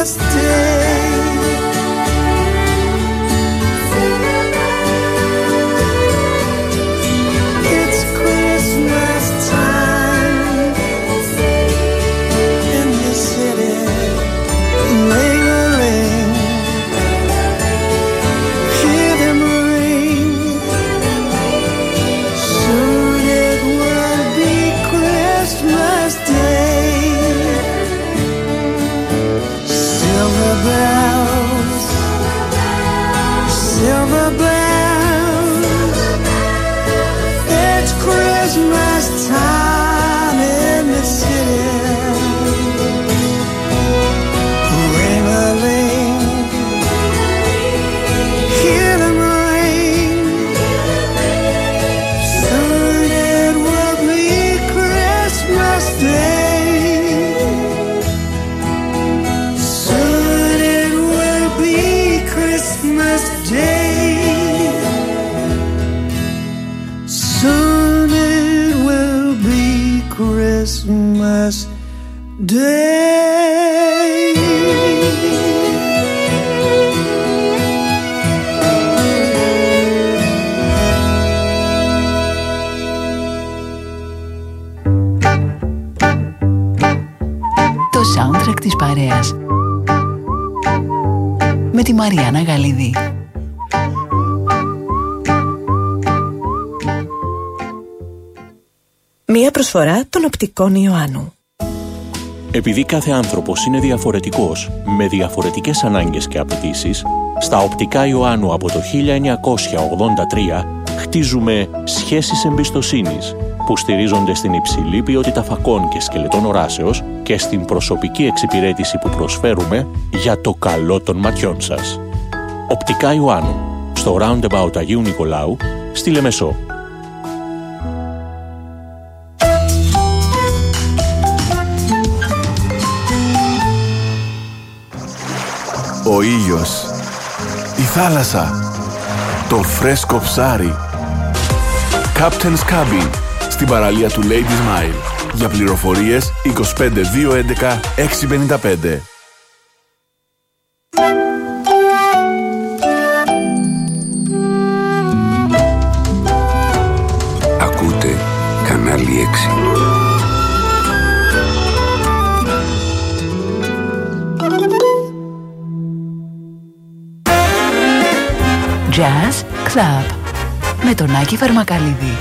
Day. It's Christmas time in the city. Ring-a-ling, hear them ring. Soon it will be Christmas Day. Silver bells, silver bells. It's Christmas time in the city. Ring-a-ling, hear them ring. Soon it will be Christmas Day. Soon it will be Christmas Day. Soon it will be Christmas Day. Το soundtrack της παρέας με τη Μαριάννα Γαλίδη. Μία προσφορά των οπτικών Ιωάννου. Επειδή κάθε άνθρωπος είναι διαφορετικός, με διαφορετικές ανάγκες και απαιτήσεις, στα οπτικά Ιωάννου από το 1983 χτίζουμε σχέσεις εμπιστοσύνης που στηρίζονται στην υψηλή ποιότητα φακών και σκελετών οράσεως και στην προσωπική εξυπηρέτηση που προσφέρουμε για το καλό των ματιών σας. Οπτικά Ιωάννου, στο Roundabout Αγίου Νικολάου, στη Λεμεσό. Ο ήλιος, η θάλασσα, το φρέσκο ψάρι. Captain's Cabin, στην παραλία του Lady Smile. Για πληροφορίες 25 211 655. Ακούτε κανάλι 6. Jazz Club με τον Άκη Φαρμακαλίδη.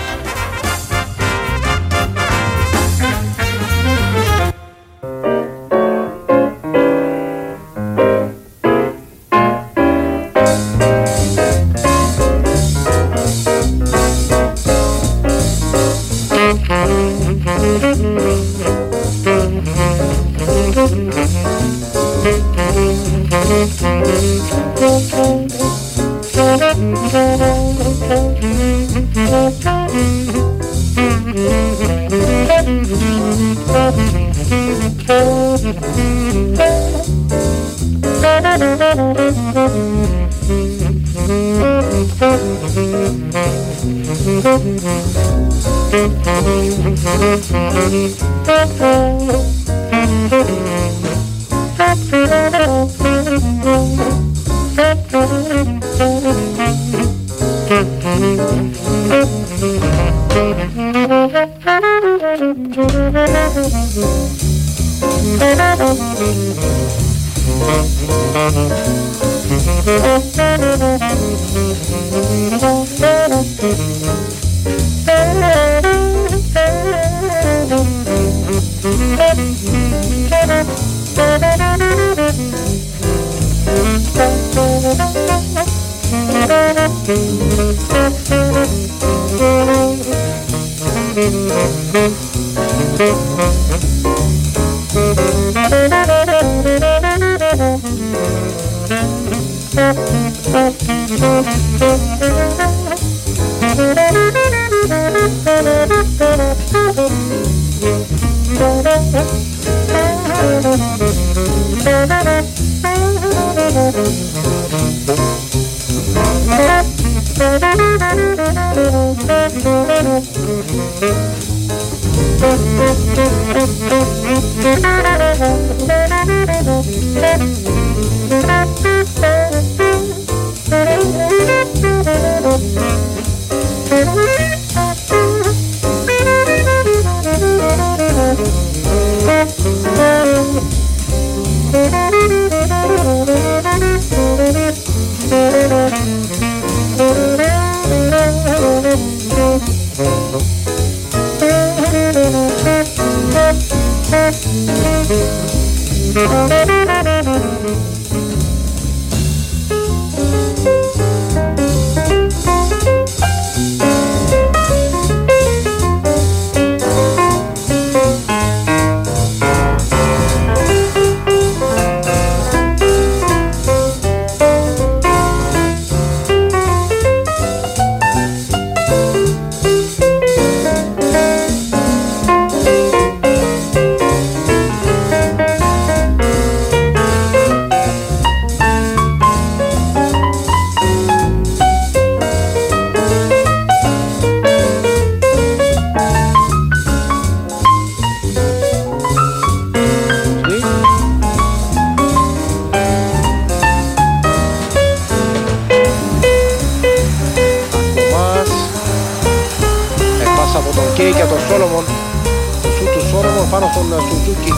Για τον Σόλομον, το σου του Σόλομον πάνω στον Σουζούκι.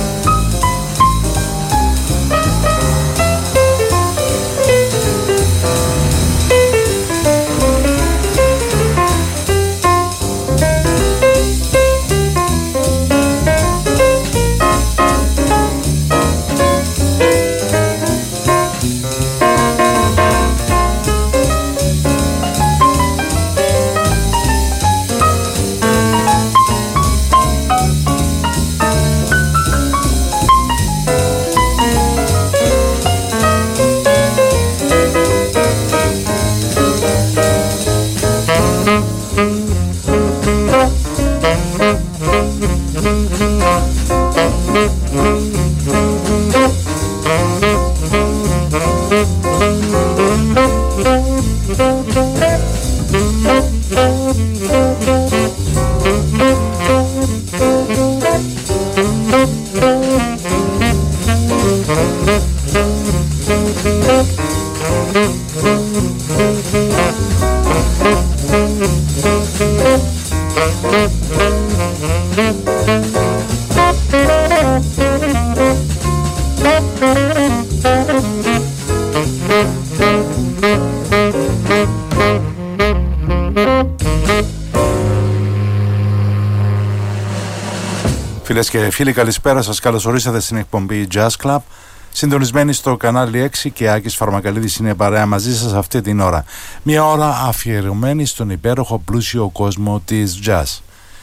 Φίλες και φίλοι, καλησπέρα σας. Καλώς ορίσατε στην εκπομπή Jazz Club, συντονισμένοι στο κανάλι 6, και Άκης Φαρμακαλίδης είναι παρέα μαζί σας αυτή την ώρα. Μια ώρα αφιερωμένη στον υπέροχο πλούσιο κόσμο της jazz.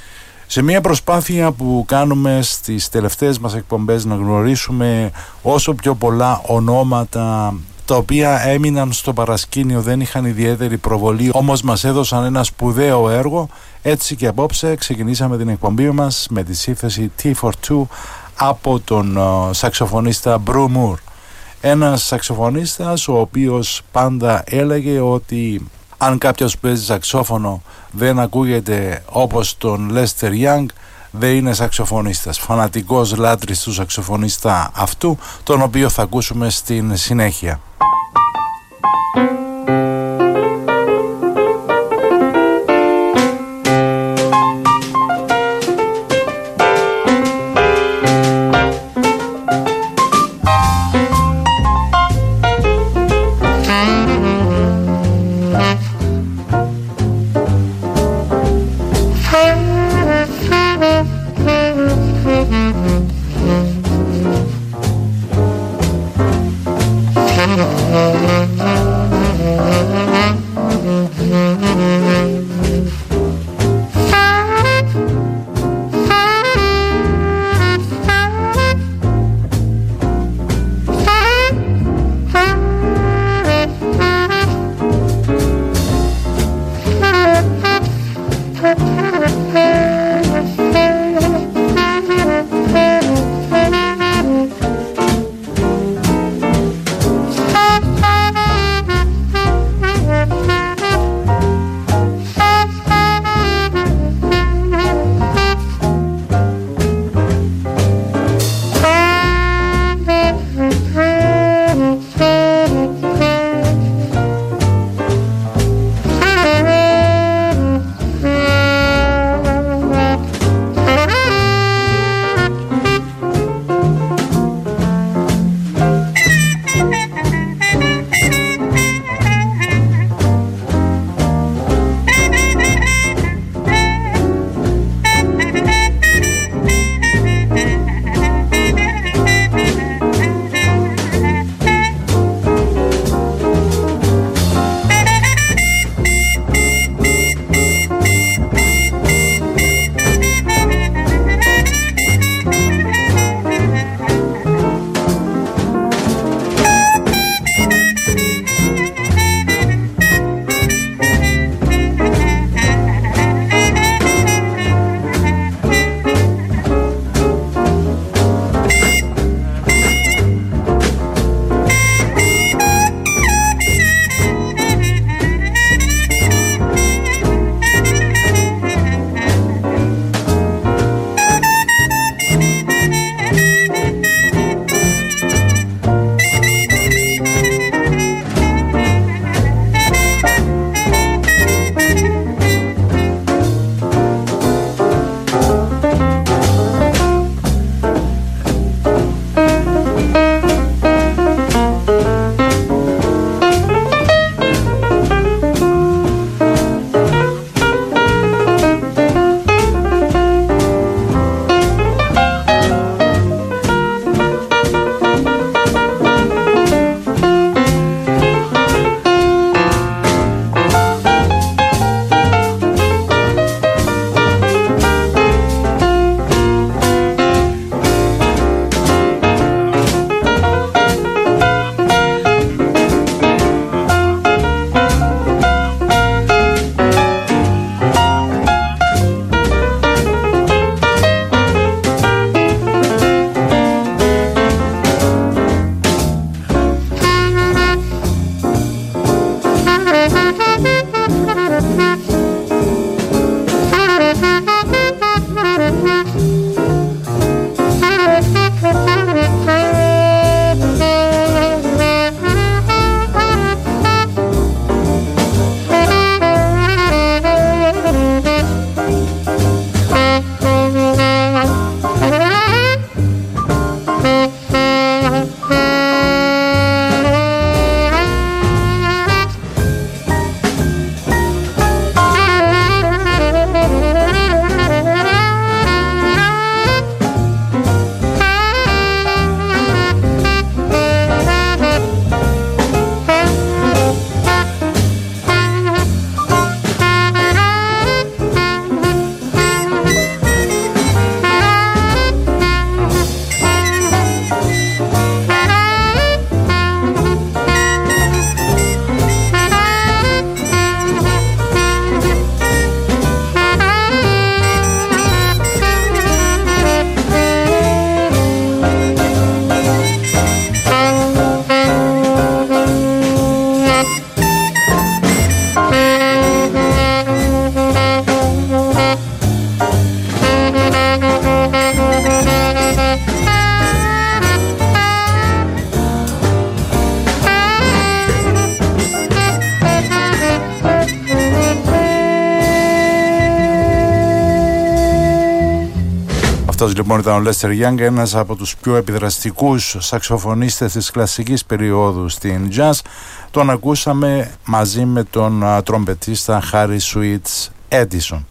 Σε μια προσπάθεια που κάνουμε στις τελευταίες μας εκπομπές να γνωρίσουμε όσο πιο πολλά ονόματα τα οποία έμειναν στο παρασκήνιο, δεν είχαν ιδιαίτερη προβολή, όμως μας έδωσαν ένα σπουδαίο έργο. Έτσι και απόψε ξεκινήσαμε την εκπομπή μας με τη σύνθεση T42 από τον σαξοφωνίστα Bru Moore. Ένας σαξοφωνίστας ο οποίος πάντα έλεγε ότι αν κάποιος παίζει σαξόφωνο δεν ακούγεται όπως τον Lester Young, δεν είναι σαξοφωνίστας. Φανατικός λάτρης του σαξοφωνίστα αυτού, τον οποίο θα ακούσουμε στην συνέχεια. Αυτός λοιπόν ήταν ο Lester Young, ένας από τους πιο επιδραστικούς σαξοφωνίστες της κλασικής περίοδου στην jazz. Τον ακούσαμε μαζί με τον τρομπετίστα Harry Sweets Edison.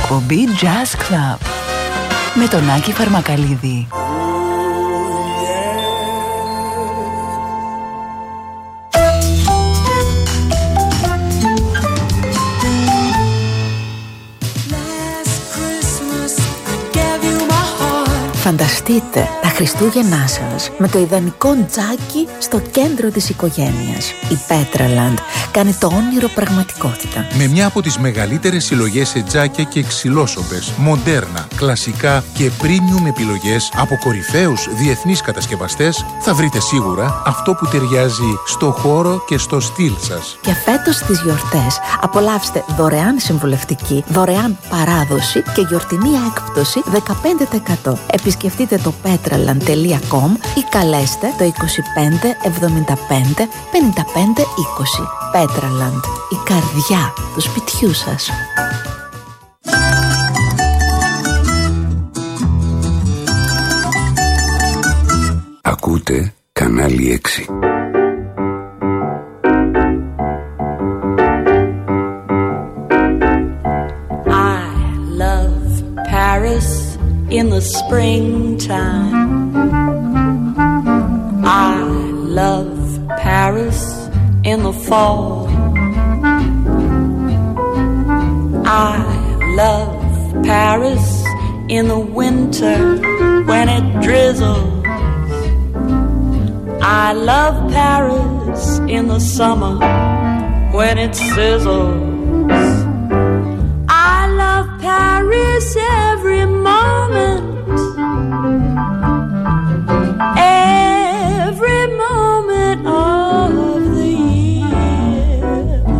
εκπομπή Jazz Club με τον Άκη Φαρμακαλίδη. Φανταστείτε τα Χριστούγεννά σας με το ιδανικό τζάκι στο κέντρο της οικογένειας. Η Petraland κάνει το όνειρο πραγματικότητα. Με μια από τις μεγαλύτερες συλλογές σε τζάκια και ξυλόσοπες, μοντέρνα, κλασικά και premium επιλογές από κορυφαίους διεθνείς κατασκευαστές, θα βρείτε σίγουρα αυτό που ταιριάζει στο χώρο και στο στυλ σας. Και φέτος στις γιορτές απολαύστε δωρεάν συμβουλευτική, δωρεάν παράδοση και γιορτινή έκπτωση 15%. Επισκεφτείτε το petraland.com ή καλέστε το 25 75 55 20. Petraland, η καρδιά του σπιτιού σας. Ακούτε κανάλι 6. I love Paris in the springtime. I love Paris in the fall. I love Paris in the winter when it drizzles. I love Paris in the summer when it sizzles. I love Paris every moment. Every moment of the year.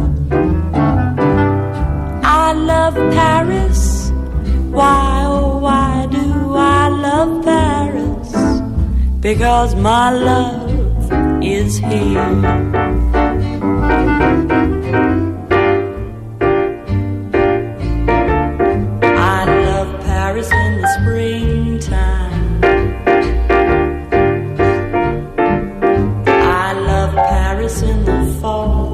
I love Paris. Why, oh, why do I love Paris? Because my love is here. I love Paris in the springtime. I love Paris in the fall.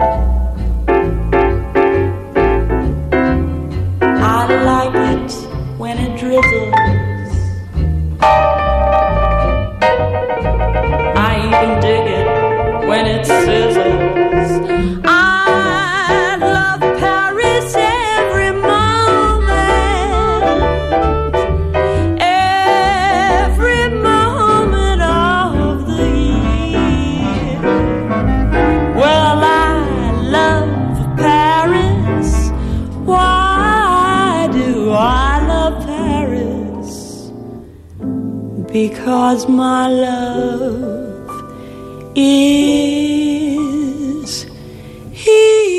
I like it when it drizzles. I even dig it when it sizzles. I love Paris every moment. Every moment of the year. Well, I love Paris. Why do I love Paris? Because my love is here.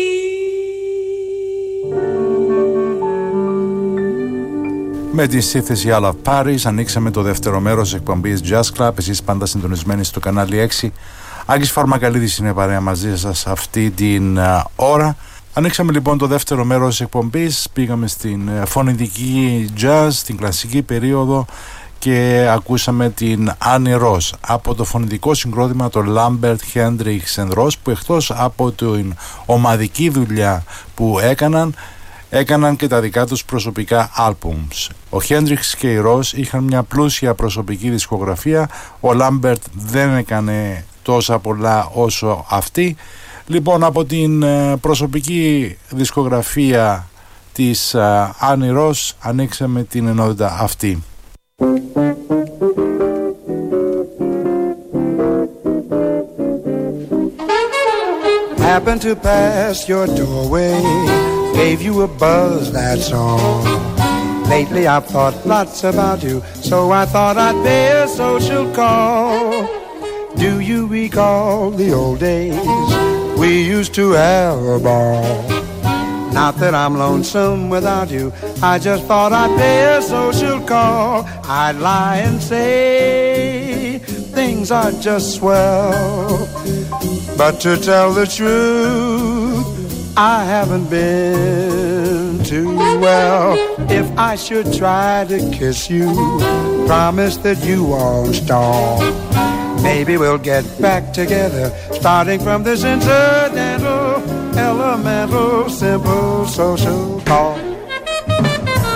Με τη σύνθεση I Love Paris ανοίξαμε το δεύτερο μέρος της εκπομπής Jazz Club. Εσείς πάντα συντονισμένοι στο κανάλι 6. Άκης Φαρμακαλίδης είναι παρέα μαζί σας αυτή την ώρα. Ανοίξαμε λοιπόν το δεύτερο μέρος της εκπομπής. Πήγαμε στην φωνητική jazz, στην κλασική περίοδο και ακούσαμε την Annie Ross από το φωνητικό συγκρότημα το Lambert, Hendricks and Ross, που εκτός από την ομαδική δουλειά που έκαναν και τα δικά τους προσωπικά albums. Ο Hendricks και η Ross είχαν μια πλούσια προσωπική δισκογραφία. Ο Lambert δεν έκανε τόσα πολλά όσο αυτή. Λοιπόν, από την προσωπική δισκογραφία της Annie Ross ανοίξαμε την ενότητα αυτή. Happened to pass your doorway, gave you a buzz, that's all. Lately I've thought lots about you, so I thought I'd pay a social call. Do you recall the old days? We used to have a ball. Not that I'm lonesome without you, I just thought I'd pay a social call. I'd lie and say things are just swell, but to tell the truth, I haven't been too well. If I should try to kiss you, promise that you won't stall. Maybe we'll get back together, starting from this incidental, elemental, simple social call.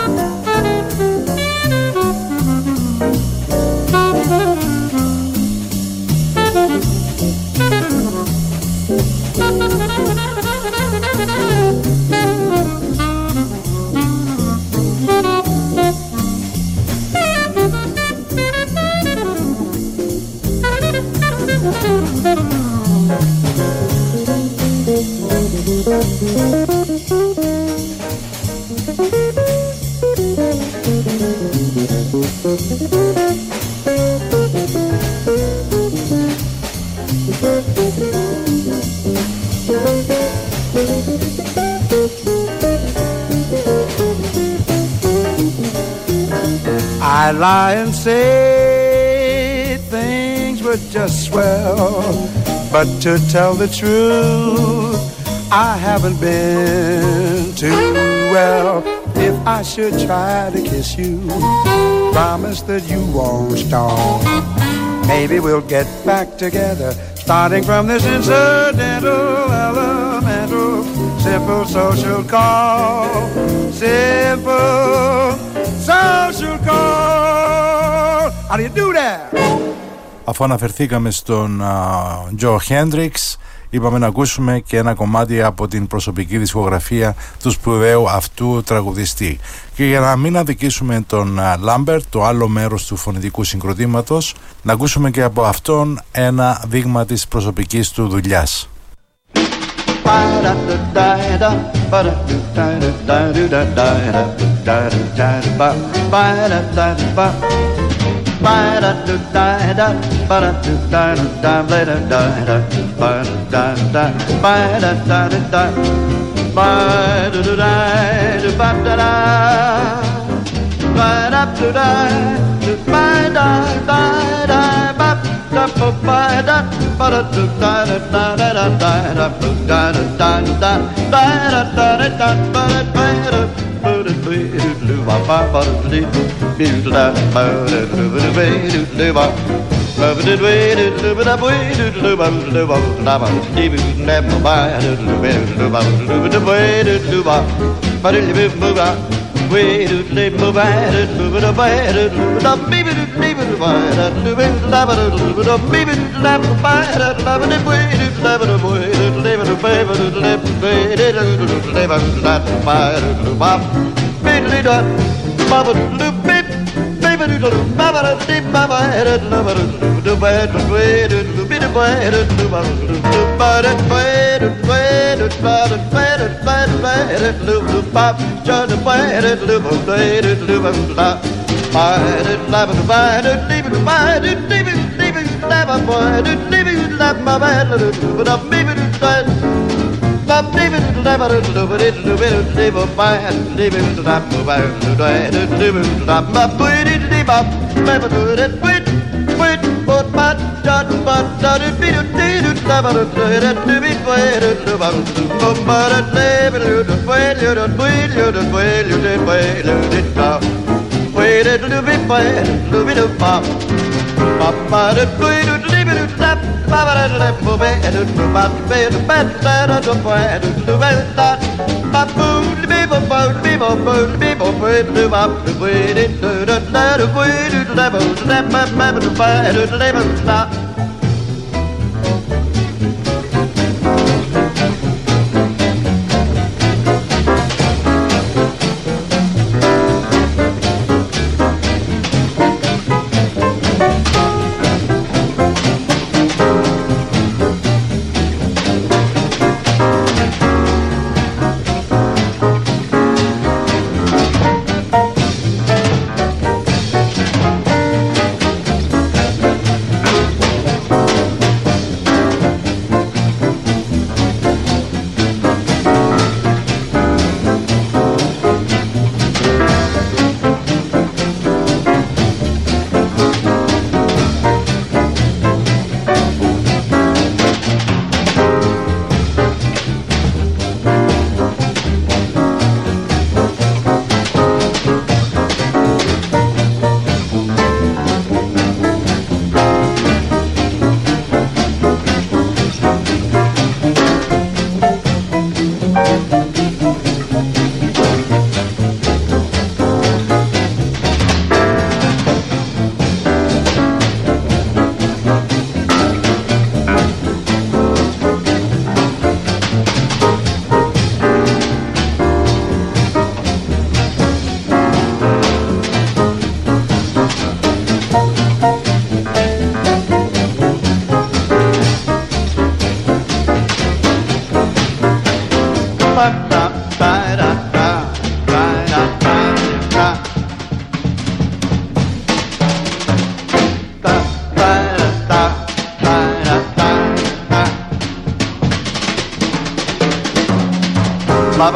I lie and say things were just swell, but to tell the truth, I haven't been too well. If I should try to kiss you, promise that you won't stall. Maybe we'll get back together, starting from this incidental, elemental, simple social call. Simple social call. How do you do that? Αφού αναφερθήκαμε στον Τζο Χέντριξ, είπαμε να ακούσουμε και ένα κομμάτι από την προσωπική δισκογραφία του σπουδαίου αυτού τραγουδιστή. Και για να μην αδικήσουμε τον Λάμπερτ, το άλλο μέρος του φωνητικού συγκροτήματος, να ακούσουμε και από αυτόν ένα δείγμα της προσωπικής του δουλειάς.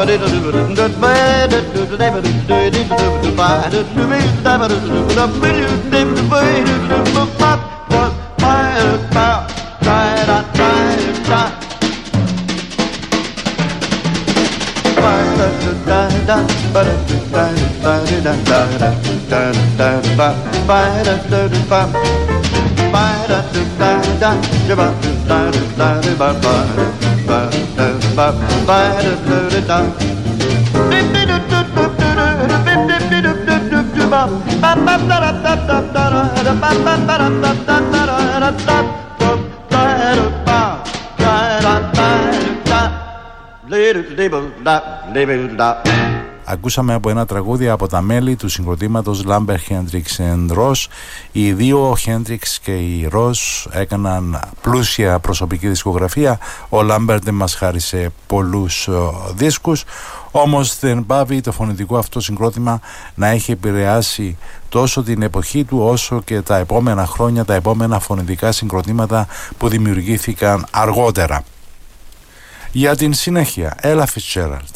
Ακούσαμε από ένα τραγούδι από τα μέλη του συγκροτήματος Lambert, Hendrix and Ross. Οι δύο, ο Hendrix και η Ross, έκαναν πλούσια προσωπική δισκογραφία. Ο Lambert δεν μας χάρισε πολλούς δίσκους, όμως δεν πάβει το φωνητικό αυτό συγκρότημα να έχει επηρεάσει τόσο την εποχή του όσο και τα επόμενα χρόνια, τα επόμενα φωνητικά συγκροτήματα που δημιουργήθηκαν αργότερα. Για την συνέχεια, Ella Fitzgerald.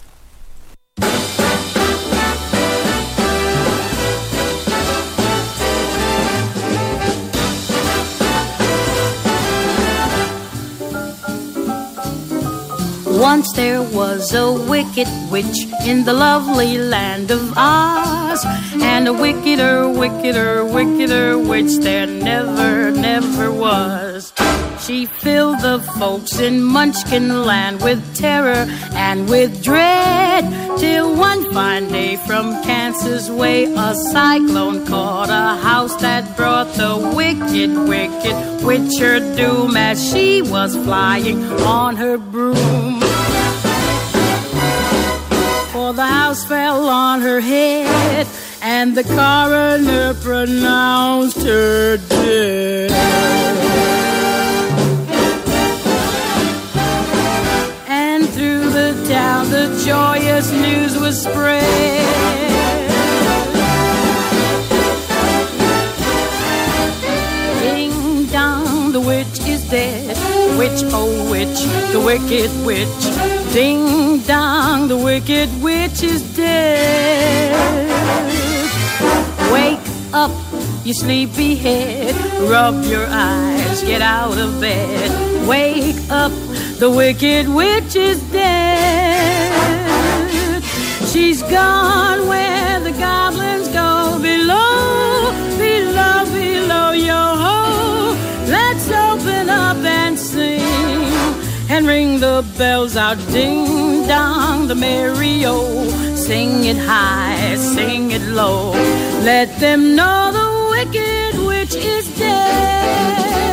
Once there was a wicked witch in the lovely land of Oz, and a wickeder, wickeder, wickeder witch there never was. She filled the folks in Munchkin land with terror and with dread, till one fine day from Kansas way a cyclone caught a house that brought the wicked, wicked witch her doom as she was flying on her broom. For the house fell on her head, and the coroner pronounced her dead. And through the town the joyous news was spread. Ding dong, the witch is dead. Witch, oh witch, the wicked witch. Ding dong, the wicked witch is dead. Wake up, you sleepy head. Rub your eyes, get out of bed. Wake up, the wicked witch is dead. She's gone where the goblins go below, below, below, yo-ho. Let's open up and sing and ring the bells out, ding-dong, the merry-o. Sing it high, sing it low. Let them know the wicked witch is dead.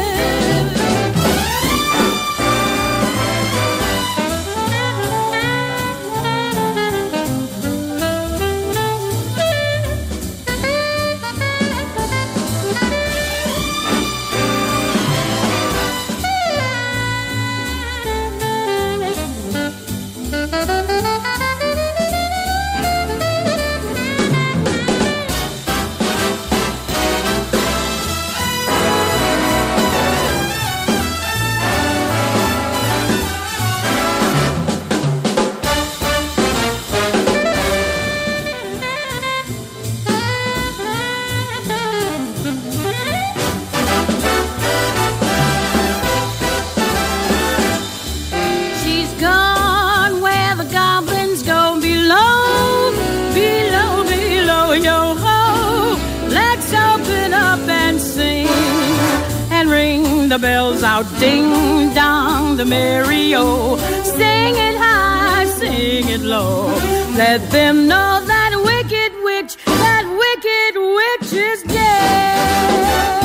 The bells out, ding dong, the merry-o. Sing it high, sing it low. Let them know that wicked witch is dead.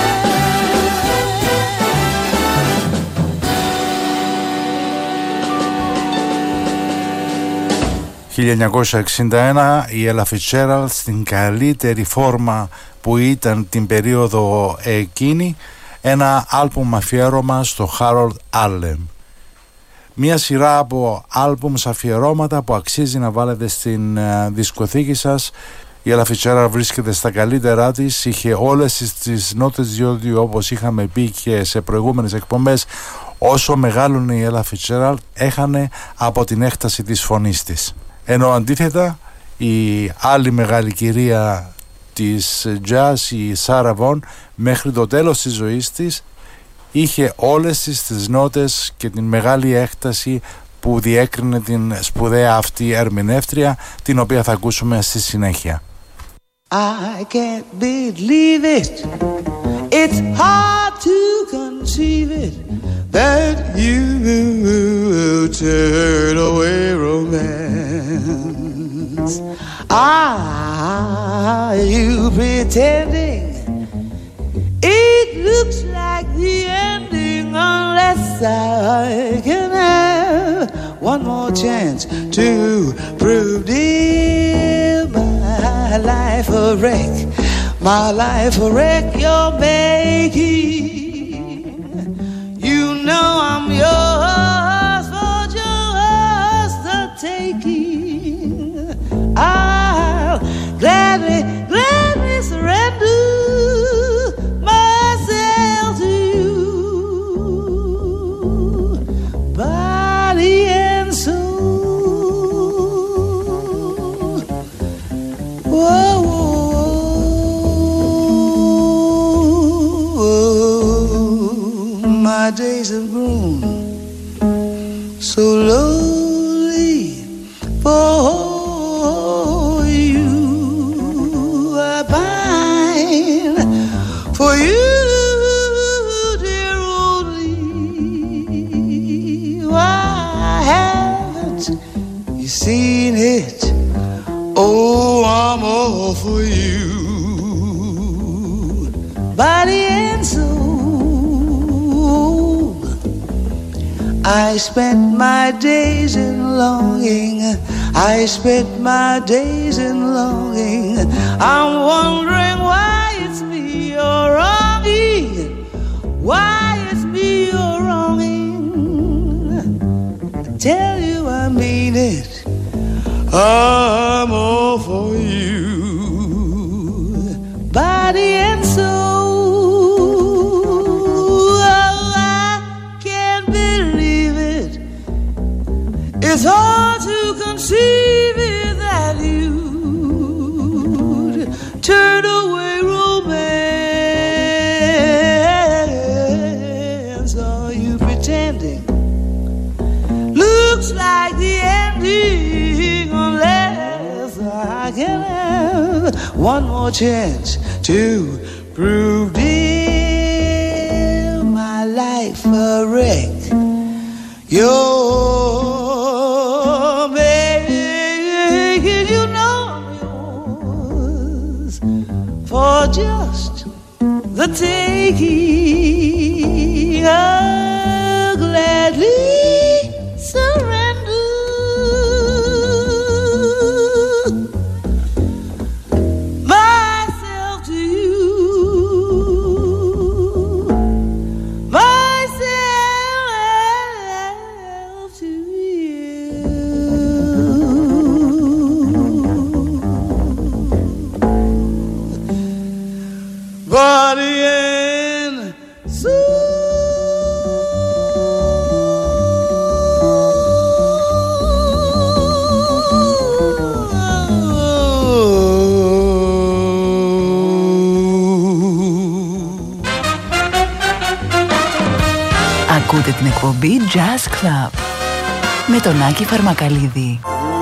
1961 η Ella Fitzgerald στην καλύτερη φόρμα που ήταν την περίοδο εκείνη, ένα άλμπουμ αφιέρωμα στο Harold Arlen. Μια σειρά από άλμπουμς αφιερώματα που αξίζει να βάλετε στην δισκοθήκη σας. Η Ella Fitzgerald βρίσκεται στα καλύτερά της, είχε όλες τις νότες, διότι όπως είχαμε πει και σε προηγούμενες εκπομπές, όσο μεγάλωνε η Ella Fitzgerald έχανε από την έκταση της φωνής της. Ενώ αντίθετα η άλλη μεγάλη κυρία της jazz, η Σάρα Βον, μέχρι το τέλος της ζωής της είχε όλες τις νότες και την μεγάλη έκταση που διέκρινε την σπουδαία αυτή ερμηνεύτρια, την οποία θα ακούσουμε στη συνέχεια. I can't believe it. It's hard to conceive it that you turn away romance. Are you pretending? It looks like the ending unless I can have one more chance to prove, dear, my life a wreck. My life a wreck you're making. You know I'm yours for just the taking. I'll gladly surrender myself to you, body and soul. Whoa, my days have grown so lonely for you. I pine for you, dear, only. Why haven't you seen it? Oh, I'm all for you, body and soul. I spent my days in longing. I spent my days in longing. I'm wondering why it's me you're wronging. Why it's me you're wronging. I tell you I mean it. I'm all for you, body and soul. It's hard to conceive it that you'd turn away romance. Are you pretending? Looks like the ending unless I can have one more chance to prove, dear, my life a wreck. You're making, you know I'm yours for just the taking. I'll gladly surrender myself to you, myself to you, body and soul. Ακούτε την εκπομπή Jazz Club με τον Άκη Φαρμακαλίδη.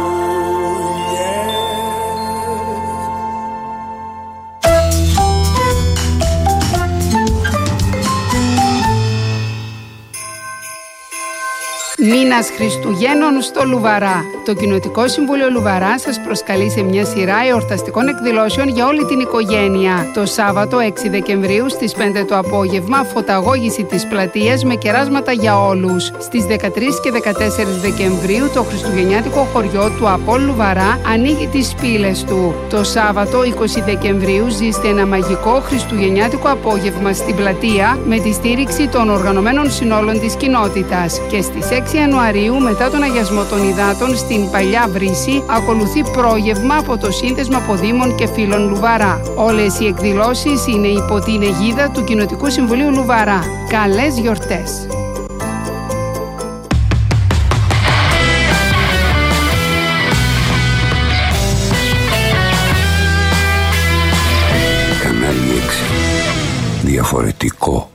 Μήνας Χριστουγέννων στο Λουβαρά. Το Κοινοτικό Συμβούλιο Λουβαρά σας προσκαλεί σε μια σειρά εορταστικών εκδηλώσεων για όλη την οικογένεια. Το Σάββατο 6 Δεκεμβρίου στις 5 το απόγευμα, φωταγώγηση της πλατείας με κεράσματα για όλους. Στις 13 και 14 Δεκεμβρίου το χριστουγεννιάτικο χωριό του Απόλ Λουβαρά ανοίγει τις πύλες του. Το Σάββατο 20 Δεκεμβρίου ζήστε ένα μαγικό χριστουγεννιάτικο απόγευμα στην πλατεία με τη στήριξη των οργανωμένων συνόλων της κοινότητας. Και στις 6 Ιανουαρίου, μετά τον αγιασμό των υδάτων στην Παλιά Βρύση, ακολουθεί πρόγευμα από το Σύνδεσμο Αποδήμων και Φίλων Λουβαρά. Όλες οι εκδηλώσεις είναι υπό την αιγίδα του Κοινοτικού Συμβουλίου Λουβαρά. Καλές γιορτές! διαφορετικό.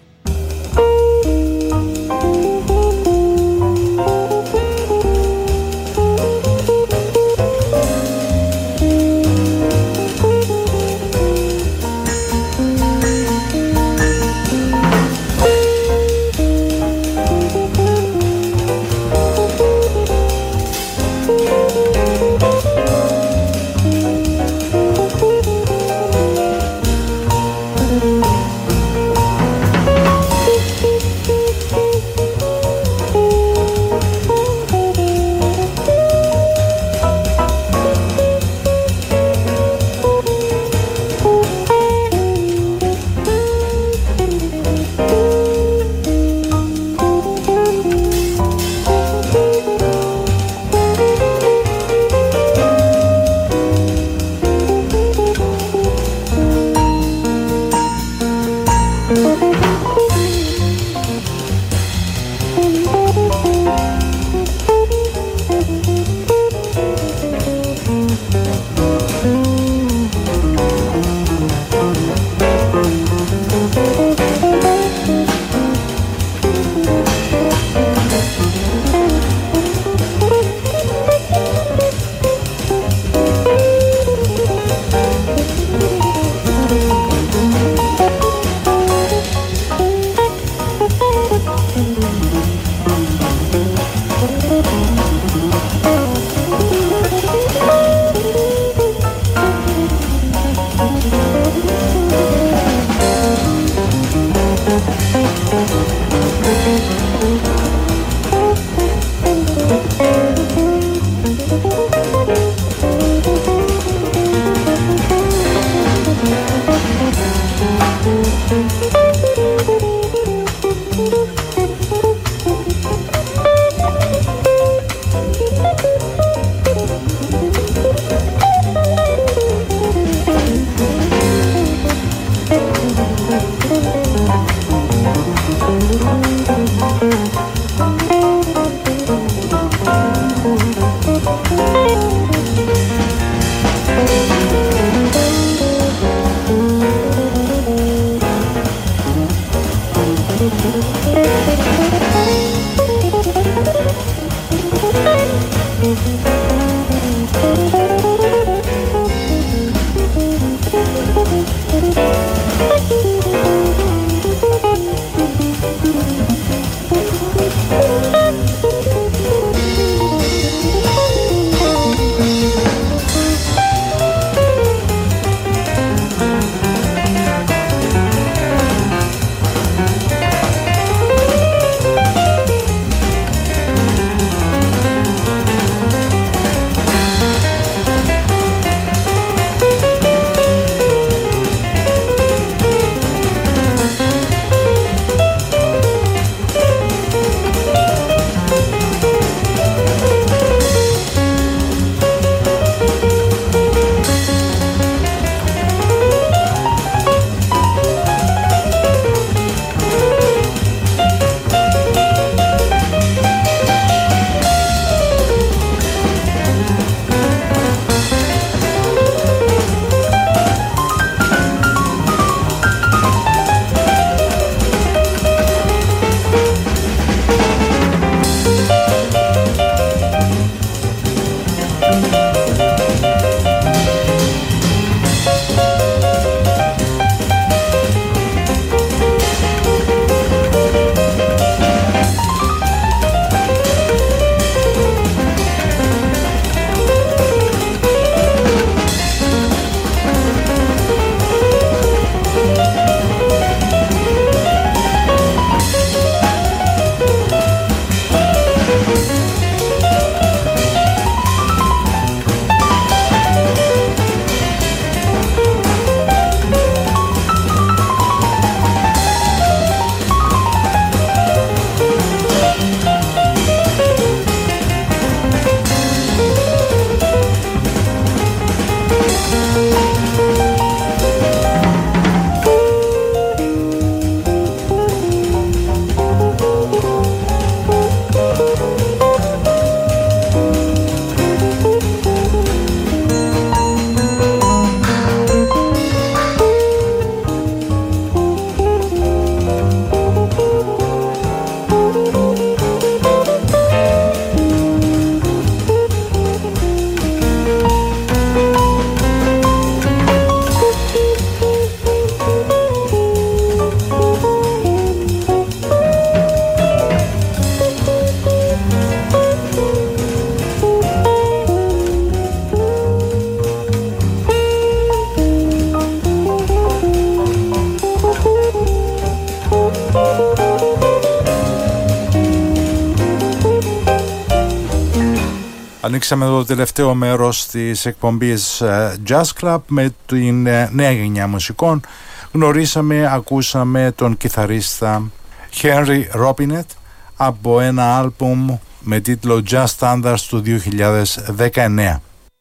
Ανοίξαμε το τελευταίο μέρος της εκπομπής Jazz Club με την νέα γενιά μουσικών. Γνωρίσαμε, ακούσαμε τον κιθαρίστα Henry Robinet από ένα άλμπουμ με τίτλο Jazz Standards του 2019.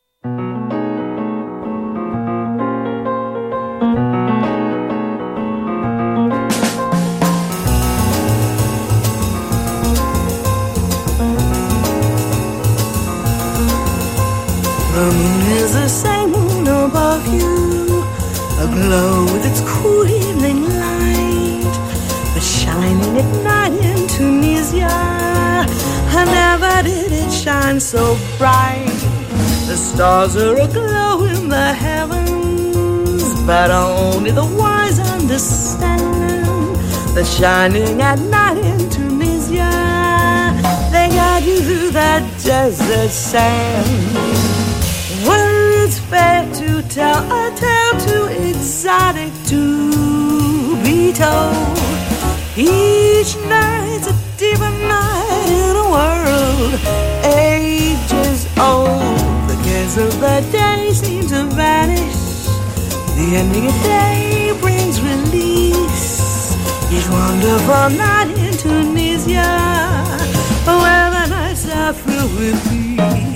The moon is the same moon above you, aglow with its cool evening light, but shining at night in Tunisia, and never did it shine so bright. The stars are aglow in the heavens, but only the wise understand that shining at night in Tunisia, they guide you through that desert sand. Words fair to tell, a tale too exotic to be told. Each night's a deeper night in a world ages old. The cares of the day seem to vanish. The ending of day brings release. Each wonderful night in Tunisia, where the nights are filled with peace.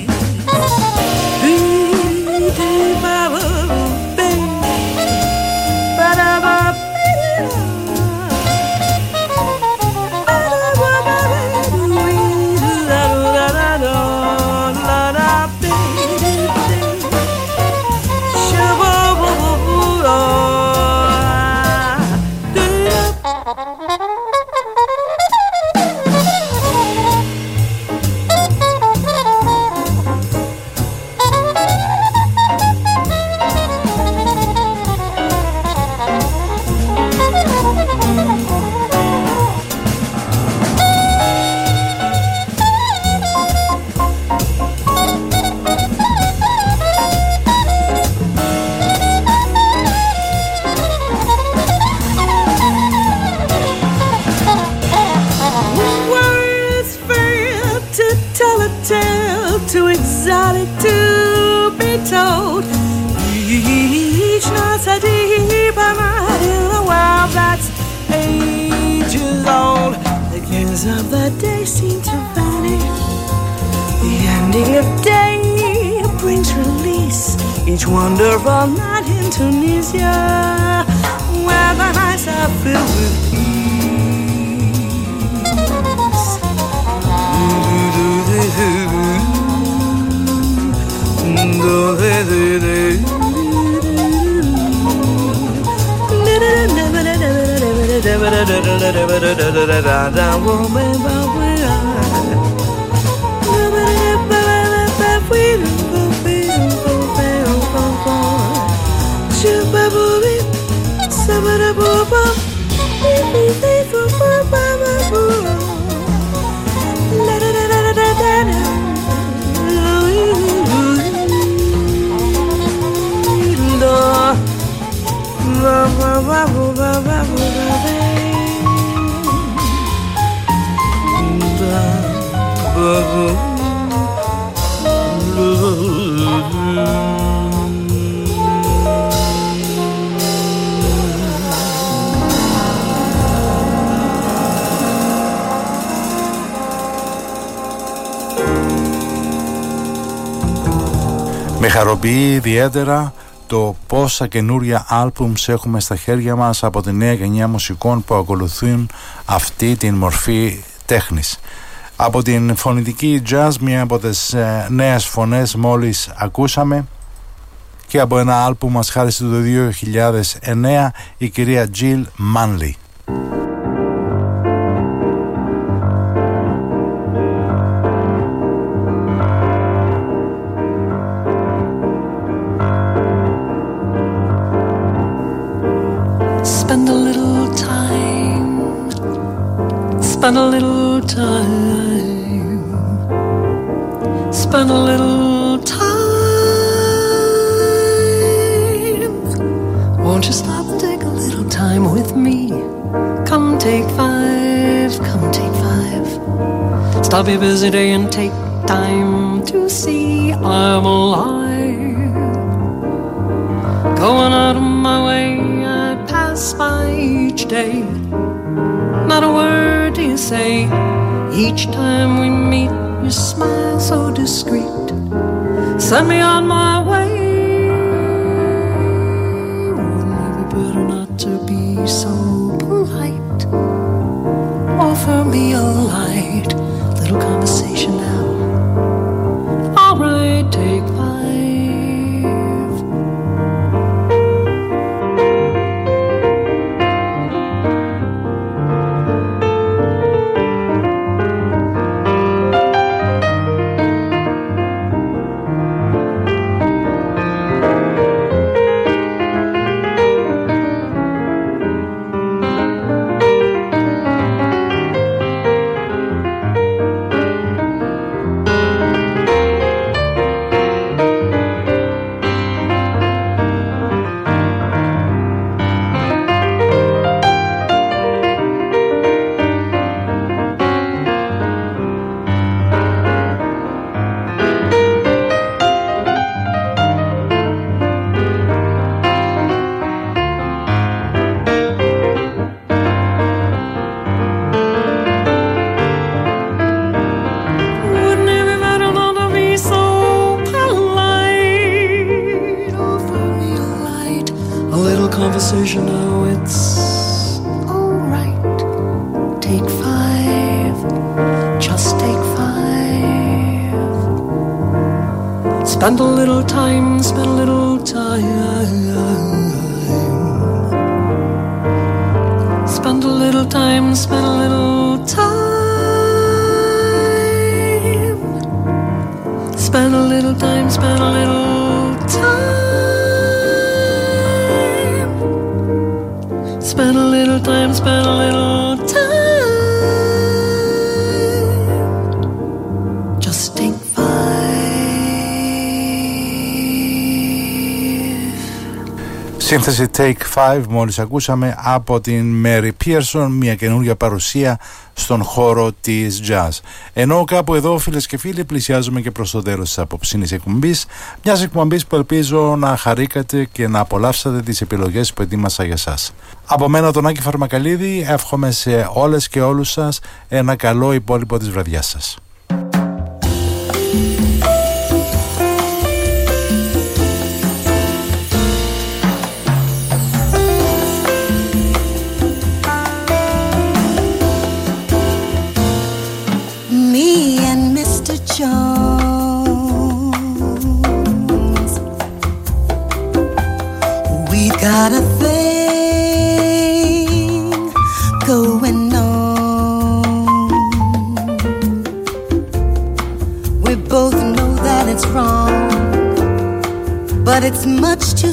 Too exotic to be told. Each night's a deeper night in a world that's ages old. The cares of the day seem to vanish. The ending of day brings release. Each wonderful night in Tunisia, where the nights are filled with peace. Με χαροποιεί ιδιαίτερα το πόσα καινούρια άλμπουμς έχουμε στα χέρια μας από τη νέα γενιά μουσικών που ακολουθούν αυτή την μορφή τέχνης. Από την φωνητική jazz, μία από τις νέες φωνές μόλις ακούσαμε, και από ένα άλμπουμ μας χάρισε το 2009 η κυρία Jill Manley. Spend a little time, spend a little time, spend a little time. Won't you stop and take a little time with me? Come take 5, come take 5. Stop your busy day and take time to see I'm alive. Going out of my way, I pass by each day. Not a word do you say. Each time we meet, you smile so discreet. Send me on my way. Wouldn't it be better not to be so polite? Offer me a light, little conversation now. All right, take 5. Conversation now, it's alright. Take 5, just take 5. Spend a little time, spend a little time. Spend a little time, spend a little time. Spend a little time, spend a little time. Spend a little time, spend a little time. Just take 5. Σύνθεση Take 5 μόλις ακούσαμε από την Mary Pearson, μια καινούργια παρουσία στον χώρο της jazz. Ενώ κάπου εδώ, φίλες και φίλοι, πλησιάζουμε και προς το τέλος της απόψινής εκπομπής, μιας εκπομπής που ελπίζω να χαρήκατε και να απολαύσατε τις επιλογές που ετοίμασα για σας. Από μένα τον Άκη Φαρμακαλίδη, εύχομαι σε όλες και όλους σας ένα καλό υπόλοιπο της βραδιάς σας. Got a thing going on. We both know that it's wrong, but it's much too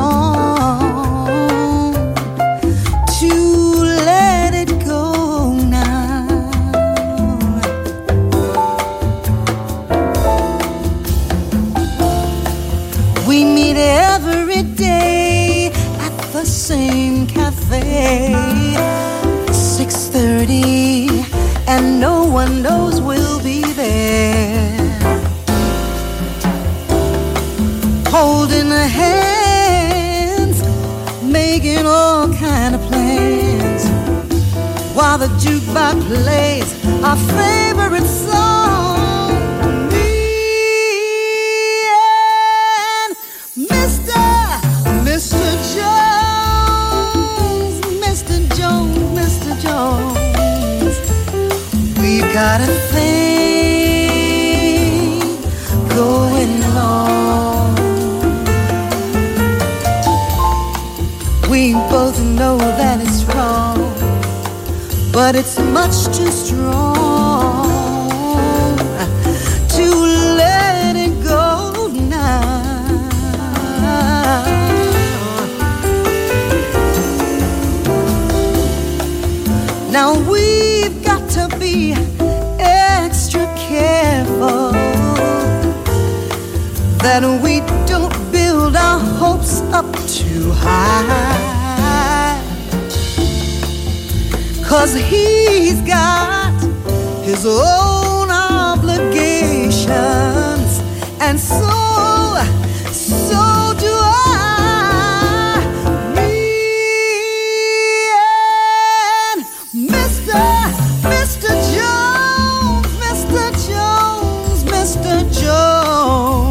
strong to let it go now. We meet every day, the same cafe, 6:30, and no one knows we'll be there, holding hands, making all kind of plans, while the jukebox plays our favorite song. Me and Mr. Jones, we've got a thing going on. We both know that it's wrong, but it's much too strong to let it go now. Now we've got to be extra careful that we don't build our hopes up too high, 'cause he's got his own obligation and so do I. Me and Mr. Jones, Mr. Jones, Mr. Jones.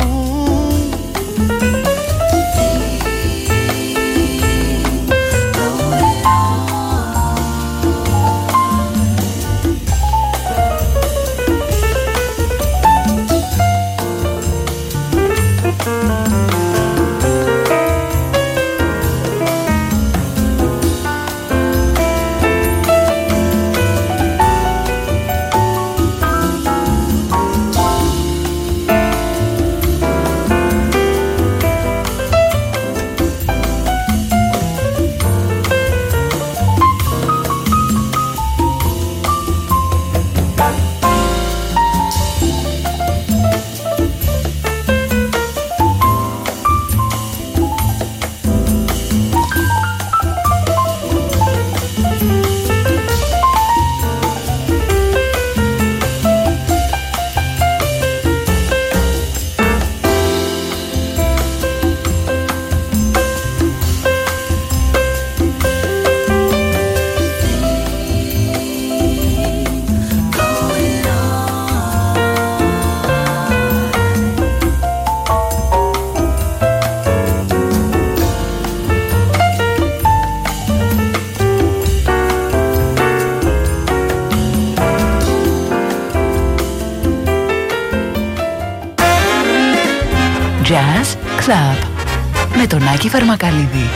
Jazz Club με τον Άκη Φαρμακαλίδη.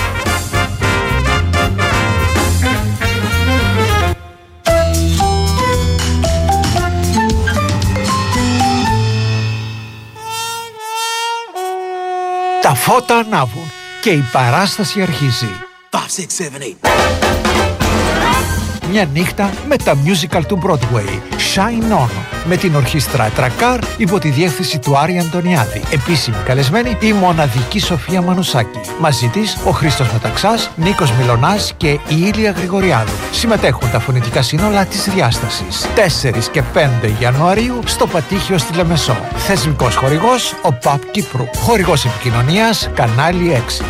Τα φώτα ανάβουν και η παράσταση αρχίζει. 5, 6, 7, 8. Μια νύχτα με τα musical του Broadway, Shine On, με την ορχήστρα Τρακάρ υπό τη διεύθυνση του Άρη Αντωνιάδη. Επίσημη καλεσμένη η μοναδική Σοφία Μανουσάκη. Μαζί της ο Χρήστος Μεταξάς, Νίκος Μιλωνάς και η Ήλια Γρηγοριάδου. Συμμετέχουν τα φωνητικά σύνολα της διάστασης. 4 και 5 Ιανουαρίου στο Πατήχιο στη Λεμεσό. Θεσμικός χορηγός ο ΠΑΠ Κύπρου. Χορηγός επικοινωνίας Κανάλι 6.